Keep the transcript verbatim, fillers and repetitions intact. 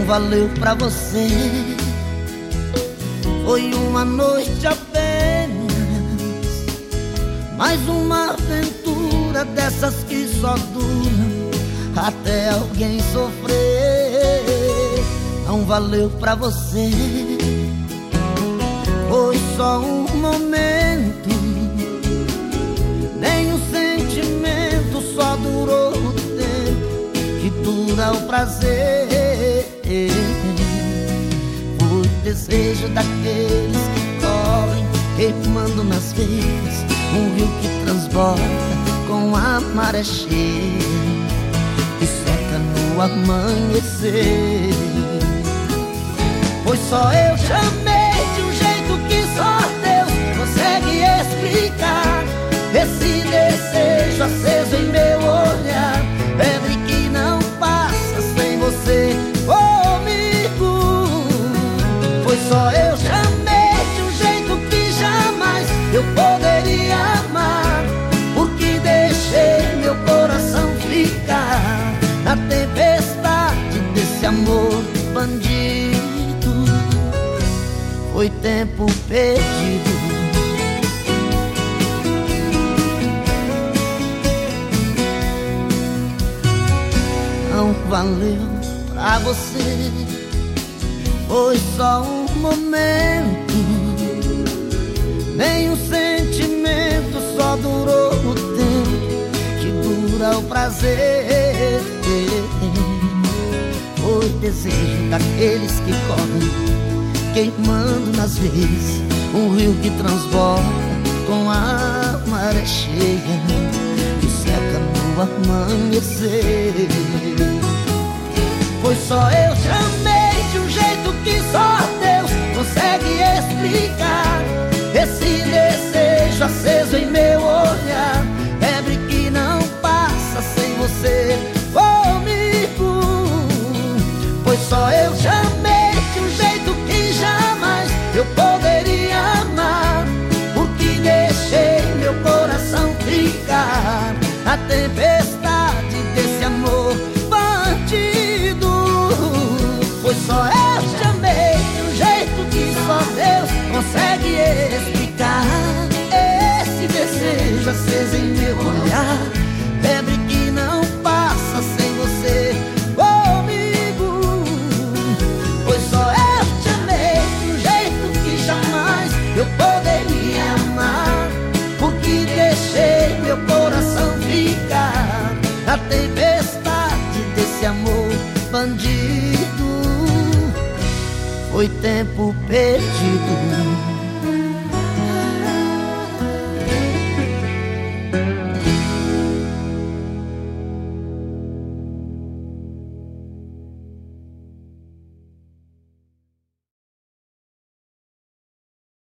valeu pra você. Foi uma noite apenas, mais uma aventura dessas que só duram até alguém sofrer. Não valeu pra você. Foi só um momento, nem o sentimento, só durou o tempo que dura o prazer. Foi o desejo daqueles que correm, queimando nas veias, um rio que transborda com a maré cheia e seca no amanhecer. Foi só eu chamei de um jeito que só Deus consegue explicar. Esse desejo aceso em meu olhar, febre que não passa sem você comigo. Foi só eu chamei de um jeito que jamais eu poderia amar, porque deixei meu coração ficar na tempestade desse amor bandido. Foi tempo perdido. Não valeu pra você. Foi só um momento, nem um sentimento, só durou o tempo que dura o prazer. Foi desejo daqueles que correm, queimando nas veias, um rio que transborda com a maré cheia que seca no amanhecer. Foi só eu chamei de um jeito que só Deus consegue explicar. Esse desejo aceso em meu olhar, febre que não passa sem você comigo. Foi só eu chamei de um jeito que jamais eu poderia amar, porque deixei meu coração ficar na tempestade desse amor bandido. Foi só eu chamei de um jeito que só Deus consegue explicar. Esse desejo aceso em meu olhar, febre que não passa sem você comigo. Foi só eu chamei de um jeito que jamais eu poderia amar, porque deixei meu coração ficar na tempestade desse amor bandido. Foi tempo perdido.